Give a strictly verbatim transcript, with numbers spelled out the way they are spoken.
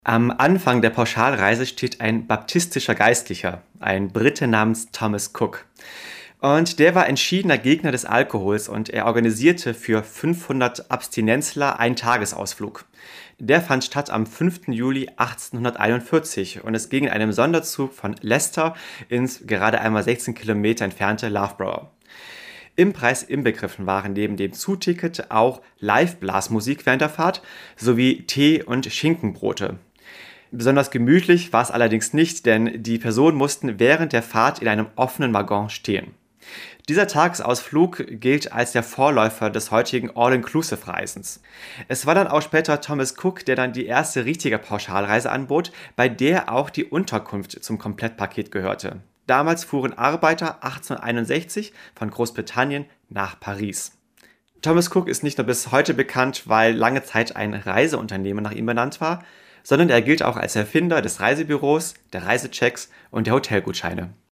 Am Anfang der Pauschalreise steht ein baptistischer Geistlicher, ein Brite namens Thomas Cook. Und der war entschiedener Gegner des Alkohols und er organisierte für fünfhundert Abstinenzler einen Tagesausflug. Der fand statt am fünften Juli achtzehnhunderteinundvierzig und es ging in einem Sonderzug von Leicester ins gerade einmal sechzehn Kilometer entfernte Loughborough. Im Preis inbegriffen waren neben dem Zugticket auch Live-Blasmusik während der Fahrt sowie Tee und Schinkenbrote. Besonders gemütlich war es allerdings nicht, denn die Personen mussten während der Fahrt in einem offenen Waggon stehen. Dieser Tagesausflug gilt als der Vorläufer des heutigen All-Inclusive-Reisens. Es war dann auch später Thomas Cook, der dann die erste richtige Pauschalreise anbot, bei der auch die Unterkunft zum Komplettpaket gehörte. Damals fuhren Arbeiter achtzehnhunderteinundsechzig von Großbritannien nach Paris. Thomas Cook ist nicht nur bis heute bekannt, weil lange Zeit ein Reiseunternehmen nach ihm benannt war, sondern er gilt auch als Erfinder des Reisebüros, der Reisechecks und der Hotelgutscheine.